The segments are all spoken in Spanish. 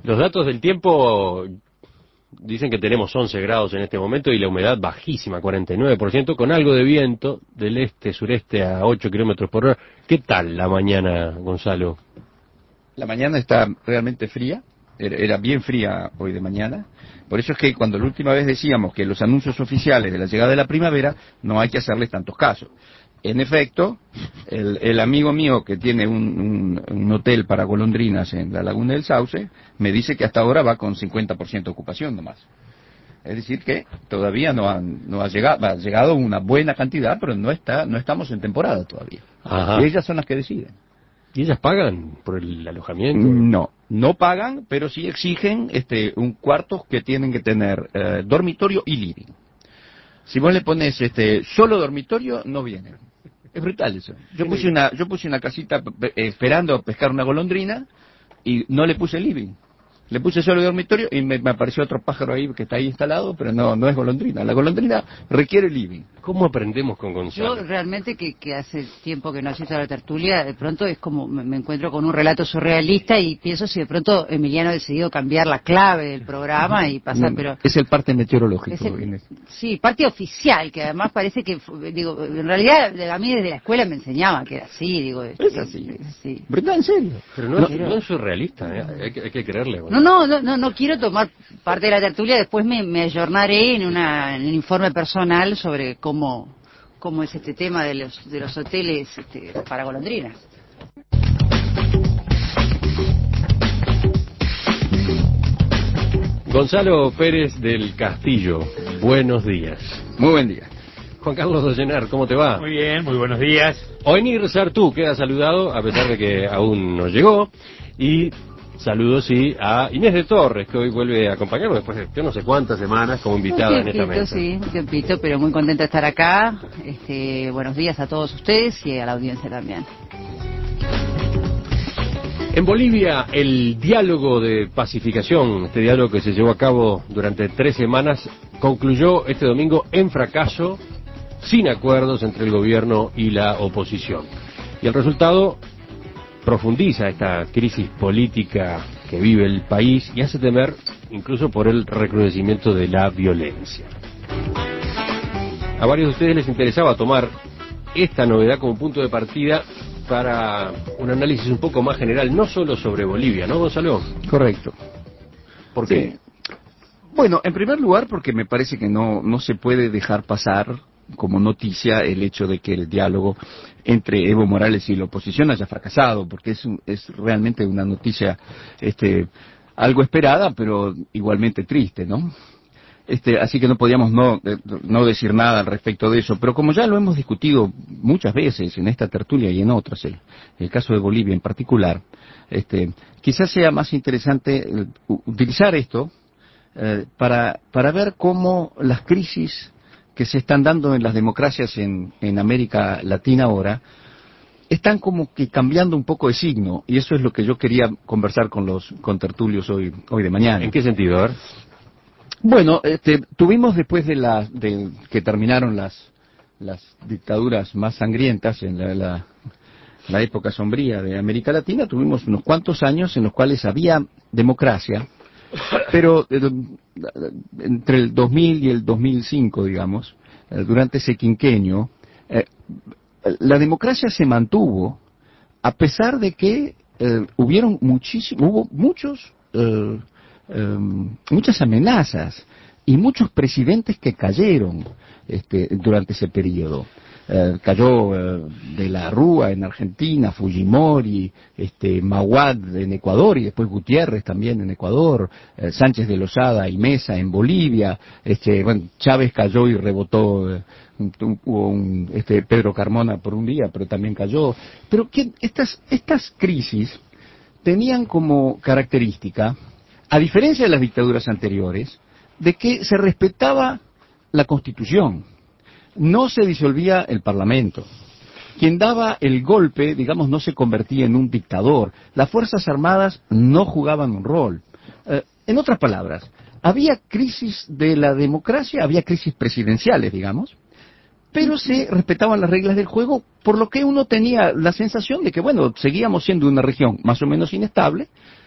Los datos del tiempo dicen que tenemos 11 grados en este momento y la humedad bajísima, 49%, con algo de viento del este-sureste a 8 kilómetros por hora. ¿Qué tal la mañana, Gonzalo? La mañana está realmente fría, era bien fría hoy de mañana. Por eso es que cuando la última vez decíamos que los anuncios oficiales de la llegada de la primavera no hay que hacerles tantos casos. En efecto, el amigo mío que tiene un hotel para golondrinas en la Laguna del Sauce me dice que hasta ahora va con 50% de ocupación nomás. Es decir que todavía no ha llegado una buena cantidad, pero no estamos en temporada todavía. Ajá. Y ellas son las que deciden. ¿Y ellas pagan por el alojamiento? No pagan, pero sí exigen un cuarto que tienen que tener dormitorio y living. Si vos le pones solo dormitorio, no vienen. Es brutal eso. Yo puse una casita esperando a pescar una golondrina y no le puse living. Le puse solo dormitorio y me apareció otro pájaro ahí que está ahí instalado, pero no es golondrina. La golondrina requiere living. ¿Cómo aprendemos con Gonzalo? Yo realmente que hace tiempo que no asisto a la tertulia, de pronto es como me encuentro con un relato surrealista y pienso si de pronto Emiliano ha decidido cambiar la clave del programa y pasar, pero... Es el parte meteorológico, Inés. Sí, parte oficial, que además parece que, digo, en realidad a mí desde la escuela me enseñaban que era así, digo... Es así. ¿Verdad? ¿En serio? Pero no es surrealista, hay que creerle. Bueno. No quiero tomar parte de la tertulia, después me ayornaré en un informe personal sobre cómo es este tema de los hoteles para golondrinas. Gonzalo Pérez del Castillo, buenos días. Muy buen día. Juan Carlos Dollenar, ¿cómo te va? Muy bien, muy buenos días. Oenir Sartú queda saludado, a pesar de que aún no llegó, y saludos sí a Inés de Torres, que hoy vuelve a acompañarnos después de yo no sé cuántas semanas como invitada en esta mesa. Sí, un tiempito, pero muy contenta de estar acá. Buenos días a todos ustedes y a la audiencia también. En Bolivia, el diálogo de pacificación, este diálogo que se llevó a cabo durante 3 semanas, concluyó este domingo en fracaso, sin acuerdos entre el gobierno y la oposición. Y el resultado profundiza esta crisis política que vive el país y hace temer incluso por el recrudecimiento de la violencia. A varios de ustedes les interesaba tomar esta novedad como punto de partida para un análisis un poco más general, no solo sobre Bolivia, ¿no, Gonzalo? Correcto. ¿Por qué? Sí. Bueno, en primer lugar porque me parece que no se puede dejar pasar como noticia el hecho de que el diálogo entre Evo Morales y la oposición haya fracasado, porque es realmente una noticia algo esperada, pero igualmente triste, ¿no? Así que no podíamos no decir nada al respecto de eso, pero como ya lo hemos discutido muchas veces en esta tertulia y en otras, el caso de Bolivia en particular, quizás sea más interesante utilizar esto para ver cómo las crisis que se están dando en las democracias en América Latina ahora están como que cambiando un poco de signo, y eso es lo que yo quería conversar con los contertulios hoy de mañana. ¿En qué sentido? A ver. Bueno, tuvimos después de que terminaron las dictaduras más sangrientas en la época sombría de América Latina, tuvimos unos cuantos años en los cuales había democracia, pero entre el 2000 y el 2005, digamos, durante ese quinquenio, la democracia se mantuvo a pesar de que hubo muchas amenazas y muchos presidentes que cayeron durante ese periodo. Cayó de la Rúa en Argentina, Fujimori, Mahuad en Ecuador y después Gutiérrez también en Ecuador, Sánchez de Lozada y Mesa en Bolivia, Chávez cayó y rebotó, hubo Pedro Carmona por un día, pero también cayó. Pero estas crisis tenían como característica, a diferencia de las dictaduras anteriores, de que se respetaba la Constitución. No se disolvía el Parlamento. Quien daba el golpe, digamos, no se convertía en un dictador. Las Fuerzas Armadas no jugaban un rol. En otras palabras, había crisis de la democracia, había crisis presidenciales, digamos, pero se respetaban las reglas del juego, por lo que uno tenía la sensación de que, bueno, seguíamos siendo una región más o menos inestable,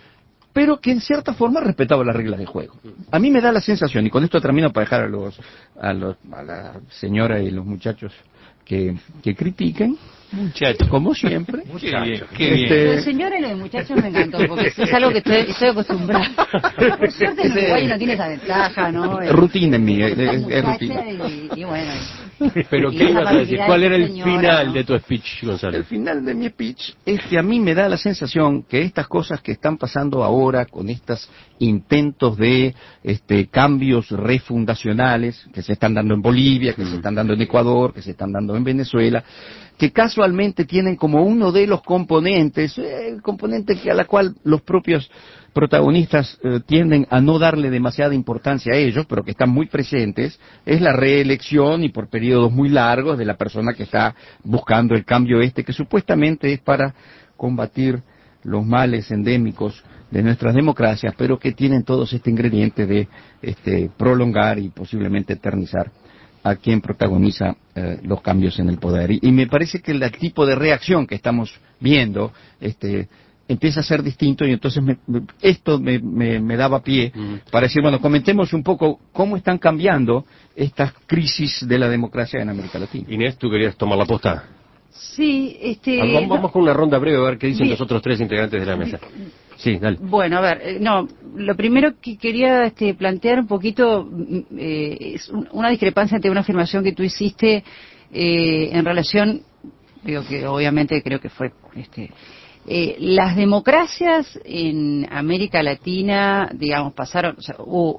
pero que en cierta forma respetaba las reglas del juego. A mí me da la sensación, y con esto termino para dejar a la señora y los muchachos que critiquen, Muchachos. como siempre. Muchachos. Qué bien. Lo de señora y lo de muchachos me encantó, porque es algo que estoy acostumbrada. Por suerte en Uruguay no tiene esa ventaja, ¿no? Rutina en mí, es Muchacha rutina. y bueno. Pero Y ¿qué esa ibas a decir? particular ¿Cuál era el señora, final ¿no? de tu speech, Gonzalo? El final de mi speech es que a mí me da la sensación que estas cosas que están pasando ahora con estos intentos de cambios refundacionales que se están dando en Bolivia, que se están dando en Ecuador, que se están dando en Venezuela, que casualmente tienen como uno de los componentes, el componente a la cual los propios protagonistas tienden a no darle demasiada importancia a ellos, pero que están muy presentes, es la reelección y por periodos muy largos de la persona que está buscando el cambio que supuestamente es para combatir los males endémicos de nuestras democracias, pero que tienen todos este ingrediente de prolongar y posiblemente eternizar a quien protagoniza los cambios en el poder. Y me parece que el tipo de reacción que estamos viendo empieza a ser distinto, y entonces esto me daba pie para decir, bueno, comentemos un poco cómo están cambiando estas crisis de la democracia en América Latina. Inés, ¿tú querías tomar la posta? Sí, Vamos con una ronda breve a ver qué dicen Bien. los otros tres integrantes de la mesa. Sí, dale. Bueno, a ver, lo primero que quería plantear un poquito es una discrepancia entre una afirmación que tú hiciste en relación, digo que obviamente creo que fue las democracias en América Latina, digamos, pasaron, o sea,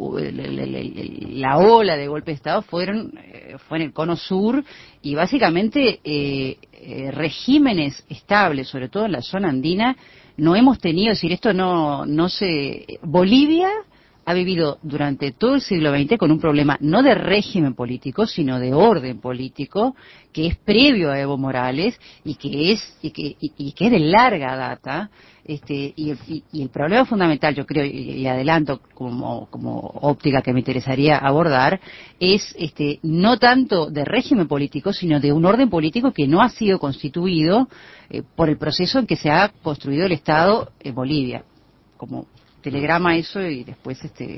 la ola de golpe de Estado fue en el cono sur, y básicamente regímenes estables, sobre todo en la zona andina, no hemos tenido. Es decir, esto no se... Bolivia ha vivido durante todo el siglo XX con un problema no de régimen político, sino de orden político, que es previo a Evo Morales y que es de larga data. Y el problema fundamental, yo creo, y adelanto como óptica que me interesaría abordar, es no tanto de régimen político, sino de un orden político que no ha sido constituido por el proceso en que se ha construido el Estado en Bolivia. Como telegrama eso, y después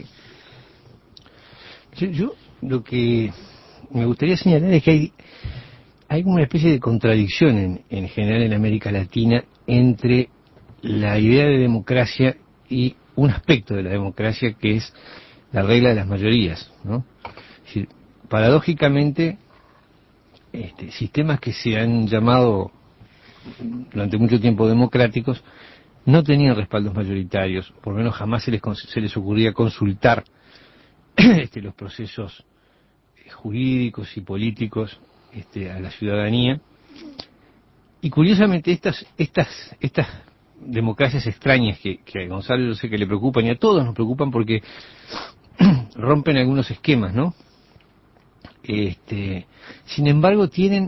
Yo lo que me gustaría señalar es que hay una especie de contradicción en general en América Latina entre la idea de democracia y un aspecto de la democracia que es la regla de las mayorías, ¿no? Es decir, paradójicamente, sistemas que se han llamado durante mucho tiempo democráticos no tenían respaldos mayoritarios, por lo menos jamás se les ocurría consultar los procesos jurídicos y políticos a la ciudadanía. Y curiosamente estas democracias extrañas que a Gonzalo yo sé que le preocupan, y a todos nos preocupan, porque rompen algunos esquemas, ¿no? Sin embargo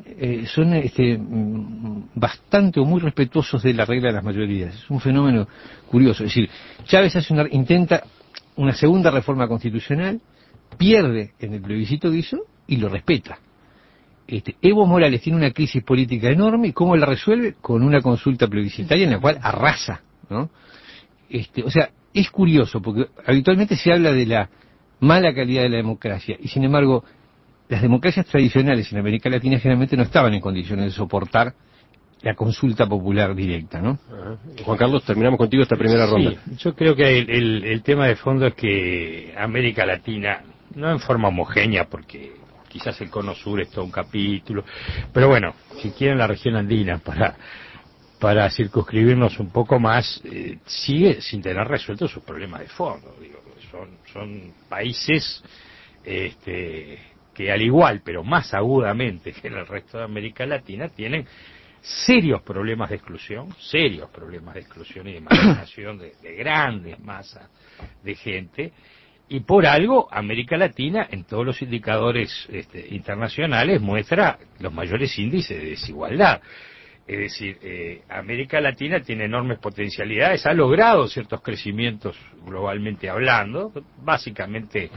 son bastante o muy respetuosos de la regla de las mayorías. Es un fenómeno curioso. Es decir, Chávez intenta una segunda reforma constitucional, pierde en el plebiscito que hizo y lo respeta. Evo Morales tiene una crisis política enorme, y ¿cómo la resuelve? Con una consulta plebiscitaria en la cual arrasa, ¿no? O sea, es curioso, porque habitualmente se habla de la mala calidad de la democracia, y sin embargo las democracias tradicionales en América Latina generalmente no estaban en condiciones de soportar la consulta popular directa, ¿no? Juan Carlos, terminamos contigo esta primera ronda. Sí, yo creo que el tema de fondo es que América Latina, no en forma homogénea, porque quizás el cono sur es todo un capítulo, pero bueno, si quieren la región andina para circunscribirnos un poco más, sigue sin tener resueltos sus problemas de fondo. Digo, son países que al igual, pero más agudamente que en el resto de América Latina, tienen serios problemas de exclusión y de marginación de grandes masas de gente, y por algo América Latina en todos los indicadores internacionales muestra los mayores índices de desigualdad. Es decir, América Latina tiene enormes potencialidades, ha logrado ciertos crecimientos globalmente hablando, básicamente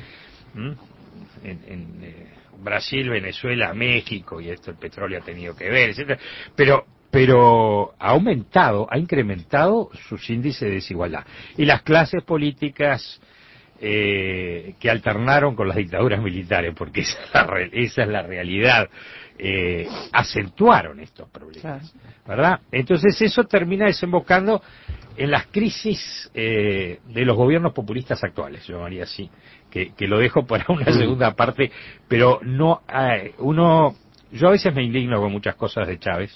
en Brasil, Venezuela, México, y esto el petróleo ha tenido que ver, etcétera, pero pero ha incrementado sus índices de desigualdad. Y las clases políticas que alternaron con las dictaduras militares, porque esa es la realidad, acentuaron estos problemas, ¿verdad? Entonces eso termina desembocando en las crisis de los gobiernos populistas actuales, yo llamaría así, que lo dejo para una segunda parte, pero no yo a veces me indigno con muchas cosas de Chávez,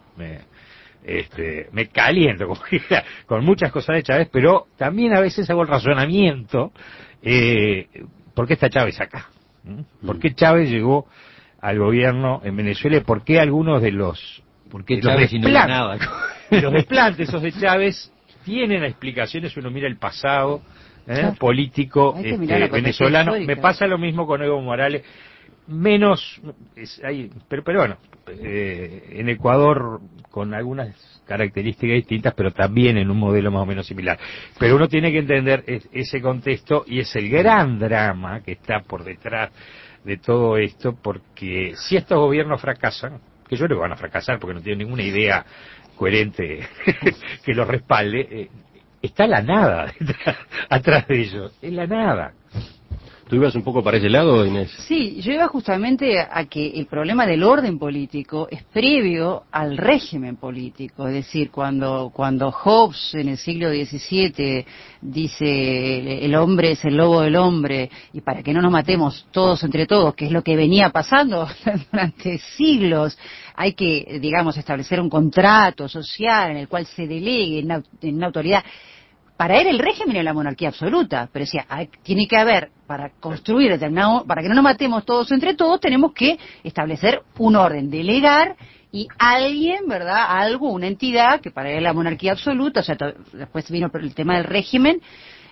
me caliento con muchas cosas de Chávez, pero también a veces hago el razonamiento, ¿por qué está Chávez acá? ¿Por qué Chávez llegó al gobierno en Venezuela y por qué algunos de los Chávez y no era nada? Los desplantes esos de Chávez tienen explicaciones, uno mira el pasado político venezolano. Me pasa lo mismo con Evo Morales, menos pero bueno, en Ecuador con algunas características distintas, pero también en un modelo más o menos similar. Pero uno tiene que entender ese contexto, y es el gran drama que está por detrás de todo esto, porque si estos gobiernos fracasan, que yo creo que van a fracasar porque no tienen ninguna idea coherente que los respalde, está la nada atrás de ellos, es la nada. ¿Tú ibas un poco para ese lado, Inés? Sí, yo iba justamente a que el problema del orden político es previo al régimen político. Es decir, cuando Hobbes en el siglo XVII dice el hombre es el lobo del hombre, y para que no nos matemos todos entre todos, que es lo que venía pasando durante siglos, hay que, digamos, establecer un contrato social en el cual se delegue en una autoridad. Para él el régimen es la monarquía absoluta, pero decía, tiene que haber, para construir determinado, para que no nos matemos todos entre todos, tenemos que establecer un orden, delegar, y alguien, ¿verdad?, algo, una entidad, que para él es la monarquía absoluta, o sea, después vino el tema del régimen,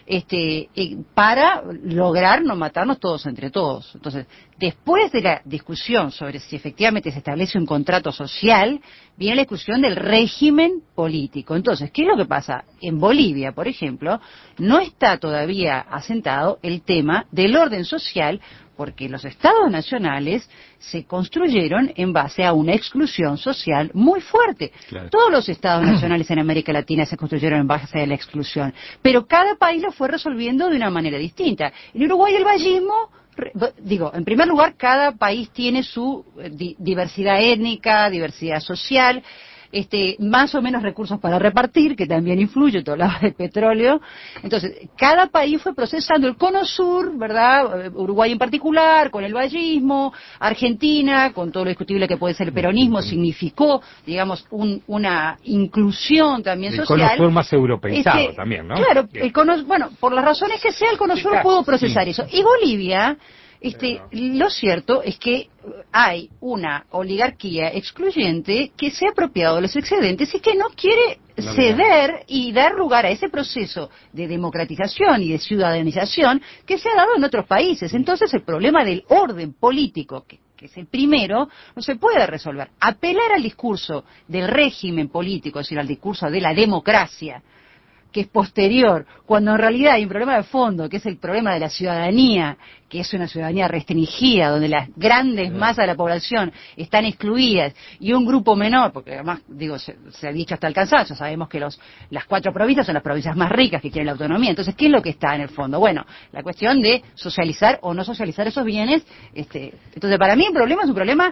para lograr no matarnos todos entre todos. Entonces, después de la discusión sobre si efectivamente se establece un contrato social, viene la discusión del régimen político. Entonces, ¿qué es lo que pasa? En Bolivia, por ejemplo, no está todavía asentado el tema del orden social, porque los estados nacionales se construyeron en base a una exclusión social muy fuerte. Claro. Todos los estados nacionales en América Latina se construyeron en base a la exclusión, pero cada país lo fue resolviendo de una manera distinta. En Uruguay el vallismo, en primer lugar, cada país tiene su diversidad étnica, diversidad social, más o menos recursos para repartir, que también influye, todo hablaba de petróleo. Entonces, cada país fue procesando el cono sur, ¿verdad? Uruguay en particular, con el vallismo, Argentina, con todo lo discutible que puede ser el peronismo, significó, digamos, una inclusión también social. El cono sur más europeizado también, ¿no? Claro, por las razones que sea, el cono sur pudo procesar eso. Y Bolivia, lo cierto es que hay una oligarquía excluyente que se ha apropiado de los excedentes y que no quiere ceder y dar lugar a ese proceso de democratización y de ciudadanización que se ha dado en otros países. Entonces el problema del orden político, que es el primero, no se puede resolver. Apelar al discurso del régimen político, es decir, al discurso de la democracia, que es posterior, cuando en realidad hay un problema de fondo, que es el problema de la ciudadanía, que es una ciudadanía restringida, donde las grandes masas de la población están excluidas, y un grupo menor, porque además, se ha dicho hasta el cansancio, sabemos que las 4 provincias son las provincias más ricas que quieren la autonomía. Entonces, ¿qué es lo que está en el fondo? Bueno, la cuestión de socializar o no socializar esos bienes. Entonces, para mí el problema es un problema,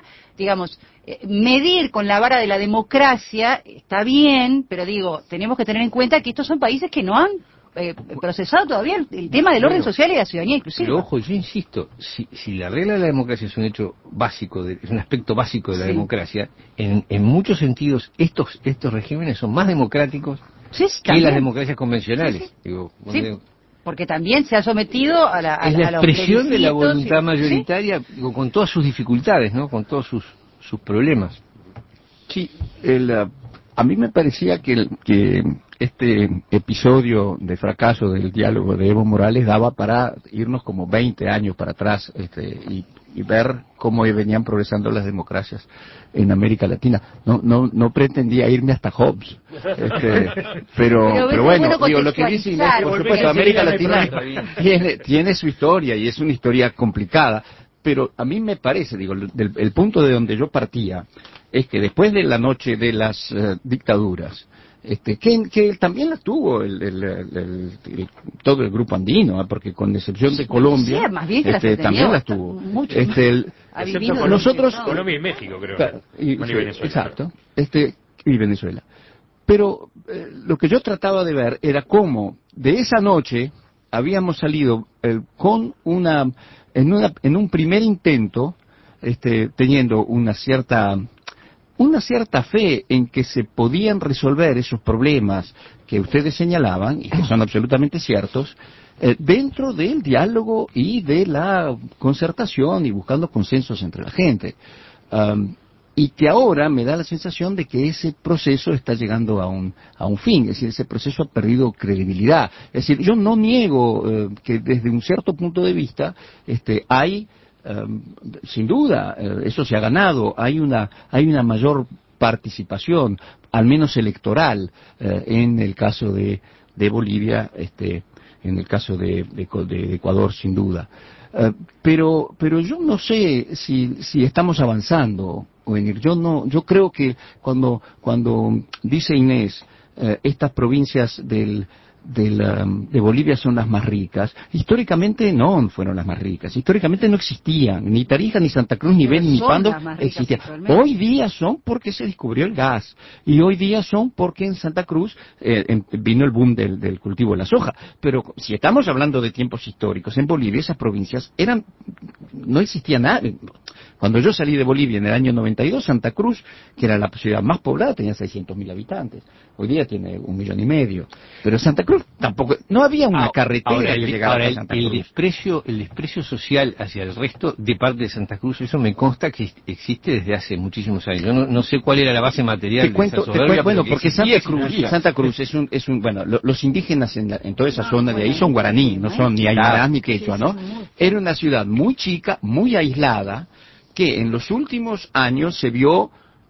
medir con la vara de la democracia está bien, pero tenemos que tener en cuenta que estos son países que no han procesado todavía el tema del orden social y de la ciudadanía inclusiva. Pero ojo, yo insisto, si la regla de la democracia es un hecho básico, es un aspecto básico de la democracia, en muchos sentidos estos regímenes son más democráticos que las democracias convencionales. Porque también se ha sometido a la expresión de la voluntad mayoritaria, con todas sus dificultades, ¿no? Con todos sus problemas. Sí, a mí me parecía que este episodio de fracaso del diálogo de Evo Morales daba para irnos como 20 años para atrás y ver cómo venían progresando las democracias en América Latina. No pretendía irme hasta Hobbes, pero bueno, lo que dice Inés, por supuesto, América Latina tiene su historia y es una historia complicada, pero a mí me parece, el punto de donde yo partía es que después de la noche de las dictaduras, que también las tuvo todo el grupo andino, porque con excepción de Colombia, sí, más bien que las también las tuvo. Mucho ha Excepto vivido Colombia, nosotros, Colombia y México, creo. Claro, Bueno, y Venezuela. exacto, y Venezuela. Pero lo que yo trataba de ver era cómo de esa noche habíamos salido con en un primer intento, teniendo una cierta fe en que se podían resolver esos problemas que ustedes señalaban y que son absolutamente ciertos, dentro del diálogo y de la concertación y buscando consensos entre la gente. Y que ahora me da la sensación de que ese proceso está llegando a un fin, es decir, ese proceso ha perdido credibilidad. Es decir, yo no niego que desde un cierto punto de vista hay sin duda, eso se ha ganado. Hay una mayor participación, al menos electoral, en el caso de Bolivia, en el caso de Ecuador, sin duda. Pero yo no sé si estamos avanzando, Ovenir. Yo creo que cuando dice Inés, estas provincias de Bolivia son las más ricas. Históricamente no fueron las más ricas. Históricamente no existían. Ni Tarija, ni Santa Cruz, ni Beni, ni Pando existían. Hoy día son porque se descubrió el gas. Y hoy día son porque en Santa Cruz vino el boom del cultivo de la soja. Pero si estamos hablando de tiempos históricos, en Bolivia esas provincias no existía nada. Cuando yo salí de Bolivia en el año 92, Santa Cruz, que era la ciudad más poblada, tenía 600.000 habitantes. Hoy día tiene 1,5 millones. Pero Santa Cruz tampoco, no había una carretera que llegara a Santa Cruz. El desprecio social hacia el resto de parte de Santa Cruz, eso me consta que existe desde hace muchísimos años. Yo no sé cuál era la base material de esa soberbia. Bueno, porque Santa Cruz es un bueno, los indígenas en toda esa zona de ahí son guaraní, no son ni aymarás ni quechua, ¿no? Era una ciudad muy chica, muy aislada, que en los últimos años se vio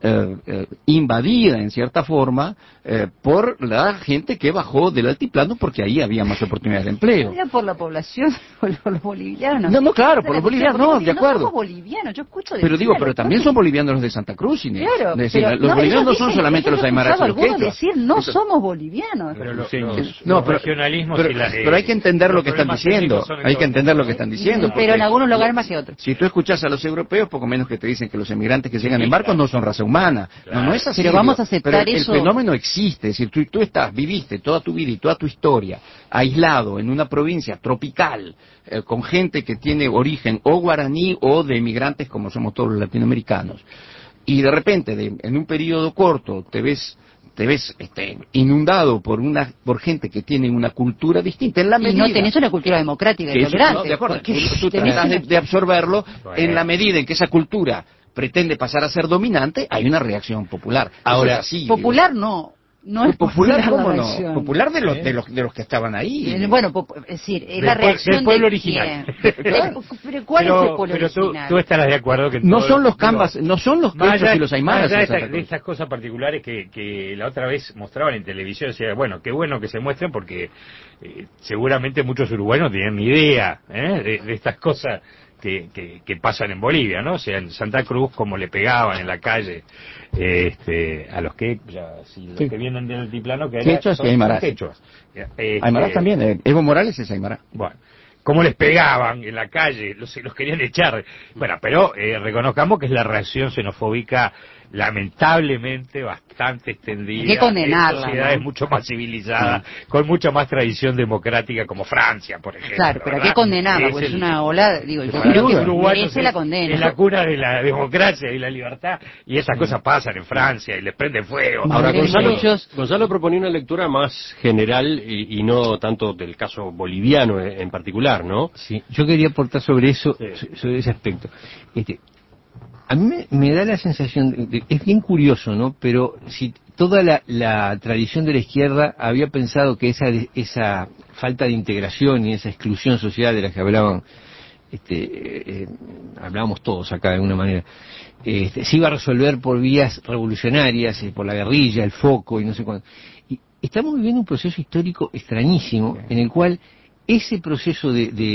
invadida en cierta forma por la gente que bajó del altiplano porque ahí había más oportunidades de empleo. Era por la población, por los bolivianos. No, claro, por los bolivianos, no, de acuerdo. No somos bolivianos, yo escucho de Pero también son bolivianos los de Santa Cruz, Inés. Claro, es decir, los bolivianos no son solamente los aymaras y los quechuas. Decir no somos bolivianos. Pero los regionalismos pero hay que entender lo que están diciendo. Hay que entender lo que están diciendo. Pero en algunos lugares más que otros. Si tú escuchas a los europeos, poco menos que te dicen que los emigrantes que llegan en barcos no son raza humana. No es así. Pero vamos a aceptar eso. El fenómeno existe. Es decir, tú viviste toda tu vida y toda tu historia aislado en una provincia tropical con gente que tiene origen o guaraní o de emigrantes como somos todos los latinoamericanos. Y de repente, en un periodo corto, te ves inundado por gente que tiene una cultura distinta en la medida. Y no tenés una cultura democrática y tolerante. No, de acuerdo. Tú tratas de absorberlo en la medida en que esa cultura pretende pasar a ser dominante, hay una reacción popular. Ahora, popular no es popular, ¿cómo la no? reacción. Popular de los que estaban ahí. Bueno, es decir, es la reacción del pueblo original. Pero ¿cuál es el pueblo original? Tú estarás de acuerdo que no son los cambas, no son los quechos y los aymaras. De estas cosas particulares que la otra vez mostraban en televisión, decía, bueno, qué bueno que se muestren porque seguramente muchos uruguayos no tienen ni idea de estas cosas que pasan en Bolivia, ¿no? O sea, en Santa Cruz, como le pegaban en la calle a los que vienen del altiplano, que quechos y aymaras. Aymaras también, Evo Morales es aymara. Bueno, cómo les pegaban en la calle, los querían echar. Bueno, pero reconozcamos que es la reacción xenofóbica lamentablemente bastante extendida. Hay que condenarla, en sociedades mucho más civilizadas, con mucha más tradición democrática, como Francia, por ejemplo. Claro, pero hay que condenarla, porque es una ola, yo creo que merece la condena. Es la cuna de la democracia y la libertad, y esas cosas pasan en Francia, y les prenden fuego. Ahora, Gonzalo proponía una lectura más general y no tanto del caso boliviano en particular, ¿no? Sí, yo quería aportar sobre eso, sobre ese aspecto. A mí me da la sensación, es bien curioso, ¿no? Pero si toda la tradición de la izquierda había pensado que esa falta de integración y esa exclusión social de la que hablaban, hablábamos todos acá de alguna manera, se iba a resolver por vías revolucionarias, por la guerrilla, el foco y no sé cuánto. Y estamos viviendo un proceso histórico extrañísimo en el cual ese proceso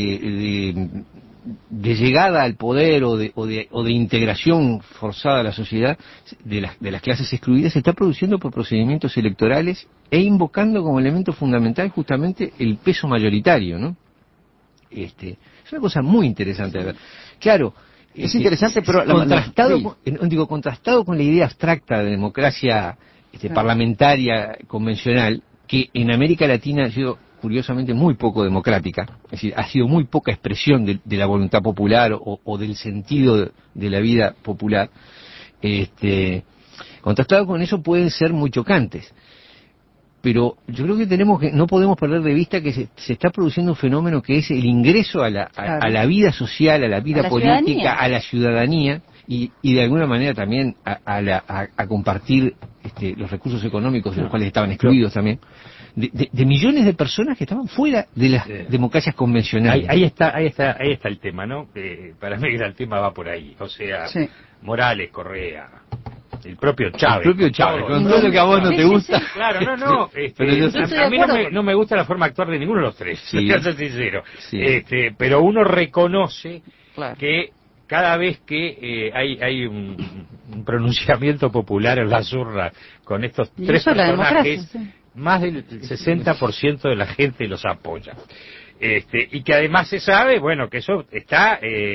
de llegada al poder o de integración forzada a la sociedad de las clases excluidas se está produciendo por procedimientos electorales e invocando como elemento fundamental justamente el peso mayoritario, ¿no? Es una cosa muy interesante de ver. Claro, Es interesante, pero contrastado con la idea abstracta de democracia parlamentaria convencional, que en América Latina ha sido curiosamente muy poco democrática, es decir, ha sido muy poca expresión de la voluntad popular o del sentido de la vida popular. Contrastado con eso pueden ser muy chocantes. Pero yo creo que no podemos perder de vista que se está produciendo un fenómeno que es el ingreso a la vida social, a la vida política, a la ciudadanía y de alguna manera también a compartir los recursos económicos de los cuales estaban excluidos también, de millones de personas que estaban fuera de las democracias convencionales. Ahí está el tema, ¿no? Para mí el tema va por ahí, o sea, Morales, Correa, el propio Chávez. Con todo lo que a vos no te gusta. Sí, claro, no. A mí no me gusta la forma de actuar de ninguno de los tres, para ser sincero. Sí. Pero uno reconoce que cada vez que hay un pronunciamiento popular en las urnas con estos tres personajes, más del 60% de la gente los apoya. Y que además se sabe, bueno, que eso está...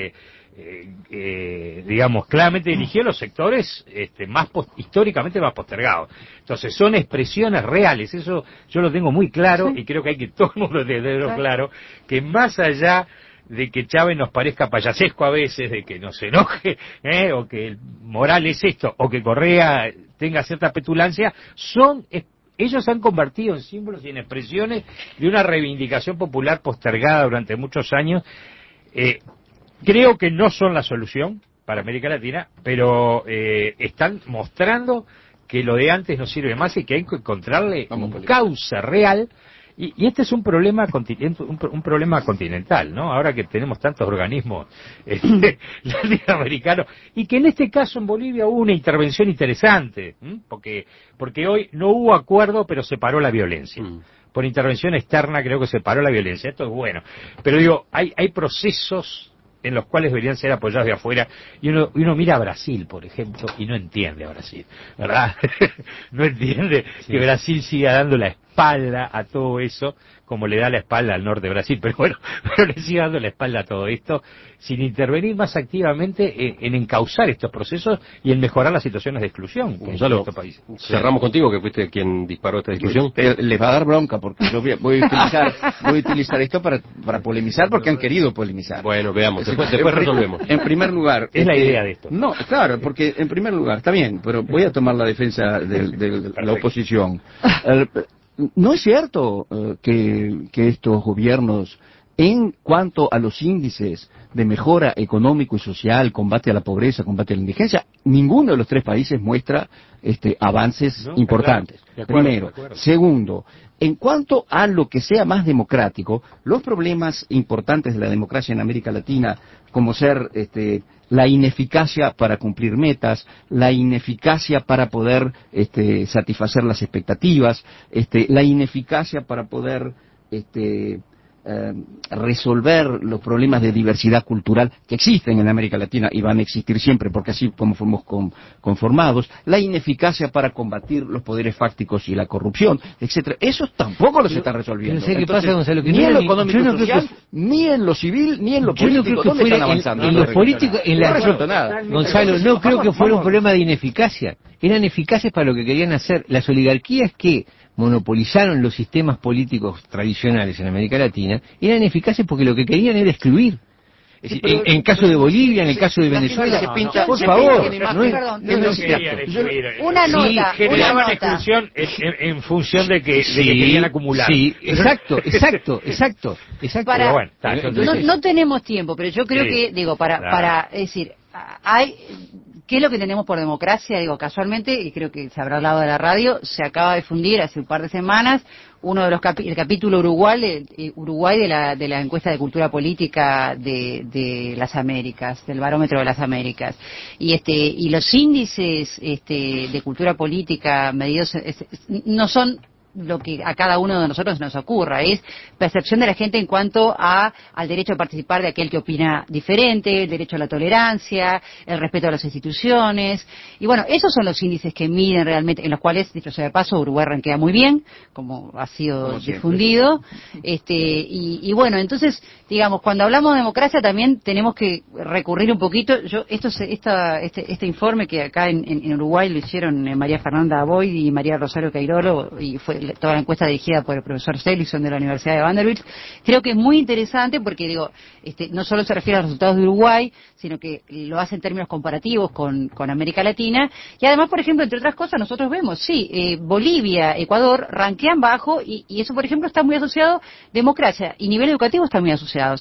digamos, claramente dirigido a los sectores históricamente más postergados. Entonces, son expresiones reales, eso yo lo tengo muy claro, y creo que hay que todo el mundo tenerlo claro, que más allá de que Chávez nos parezca payasesco a veces, de que nos enoje, o que el Morales esto, o que Correa tenga cierta petulancia, ellos se han convertido en símbolos y en expresiones de una reivindicación popular postergada durante muchos años. Creo que no son la solución para América Latina, pero están mostrando que lo de antes no sirve más y que hay que encontrarle una causa real. Y este es un problema continental, ¿no? Ahora que tenemos tantos organismos latinoamericanos, y que en este caso en Bolivia hubo una intervención interesante, porque hoy no hubo acuerdo, pero se paró la violencia. Por intervención externa creo que se paró la violencia. Esto es bueno. Pero digo, hay procesos en los cuales deberían ser apoyados de afuera, y uno mira a Brasil, por ejemplo, y no entiende a Brasil, ¿verdad? No entiende que Brasil siga dando la espalda a todo eso, como le da la espalda al norte de Brasil, pero bueno, pero le sigue dando la espalda a todo esto, sin intervenir más activamente en encauzar estos procesos y en mejorar las situaciones de exclusión Gonzalo, en estos países. Cerramos contigo, que fuiste quien disparó esta discusión. Les va a dar bronca, porque yo voy a utilizar esto para polemizar, porque han querido polemizar. Bueno, veamos, después resolvemos. En primer lugar... Es la idea de esto. No, claro, porque en primer lugar, está bien, pero voy a tomar la defensa de la oposición. No es cierto que estos gobiernos, en cuanto a los índices de mejora económico y social, combate a la pobreza, combate a la indigencia, ninguno de los tres países muestra avances importantes. Primero. Segundo, en cuanto a lo que sea más democrático, los problemas importantes de la democracia en América Latina, como ser la ineficacia para cumplir metas, la ineficacia para poder satisfacer las expectativas, la ineficacia para poder resolver los problemas de diversidad cultural que existen en América Latina y van a existir siempre, porque así como fuimos conformados, la ineficacia para combatir los poderes fácticos y la corrupción, etcétera. Esos tampoco los están resolviendo. No sé qué pasa, Gonzalo, que ni no en lo ni, económico y social, ni en lo civil, ni en lo político. ¿Dónde están avanzando? En lo político, no resuelto nada. Gonzalo, no creo que fuera un problema de ineficacia. Eran eficaces para lo que querían hacer. Las oligarquías que monopolizaron los sistemas políticos tradicionales en América Latina eran eficaces porque lo que querían era excluir. Es decir, en el caso de Bolivia, en el caso de Venezuela, por favor, una nota, generaban exclusión en función de que querían acumular. Sí, exacto. Para, bueno, no tenemos tiempo, pero yo creo que, para decir, ¿qué es lo que tenemos por democracia? Casualmente, y creo que se habrá hablado de la radio, se acaba de difundir hace un par de semanas uno de los el capítulo Uruguay de la encuesta de cultura política de las Américas, del Barómetro de las Américas. Y los índices de cultura política medidos no son lo que a cada uno de nosotros nos ocurra, es percepción de la gente en cuanto al derecho a participar de aquel que opina diferente, el derecho a la tolerancia, el respeto a las instituciones, y bueno, esos son los índices que miden realmente, en los cuales, dicho sea de paso, Uruguay rankea muy bien, como ha sido difundido, y bueno, entonces, digamos, cuando hablamos de democracia también tenemos que recurrir un poquito, este informe que acá en Uruguay lo hicieron María Fernanda Boyd y María Rosario Cairolo, y fue toda la encuesta dirigida por el profesor Seligson de la Universidad de Vanderbilt, creo que es muy interesante porque, digo, no solo se refiere a los resultados de Uruguay, sino que lo hace en términos comparativos con América Latina, y además, por ejemplo, entre otras cosas, nosotros vemos, Bolivia, Ecuador, ranquean bajo, y eso, por ejemplo, está muy asociado, democracia y nivel educativo están muy asociados.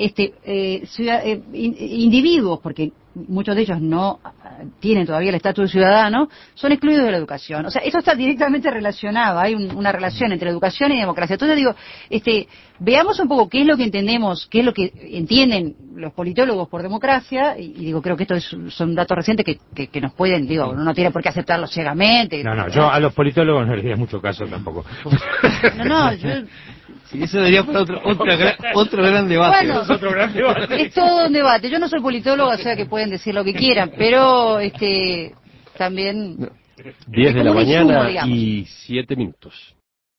Individuos, porque muchos de ellos no tienen todavía el estatus de ciudadano, son excluidos de la educación. O sea, eso está directamente relacionado, hay una relación entre educación y democracia. Entonces digo, veamos un poco qué es lo que entendemos, qué es lo que entienden los politólogos por democracia, y digo, creo que estos son datos recientes que nos pueden, digo, uno no tiene por qué aceptarlos ciegamente. No, yo a los politólogos no les diría mucho caso tampoco. Yo... Sí, eso daría para otro gran debate. Bueno, es otro gran debate. Es todo un debate. Yo no soy politóloga, o sea que pueden decir lo que quieran, pero también... 10 de la como un insumo, mañana digamos. y 7 minutos.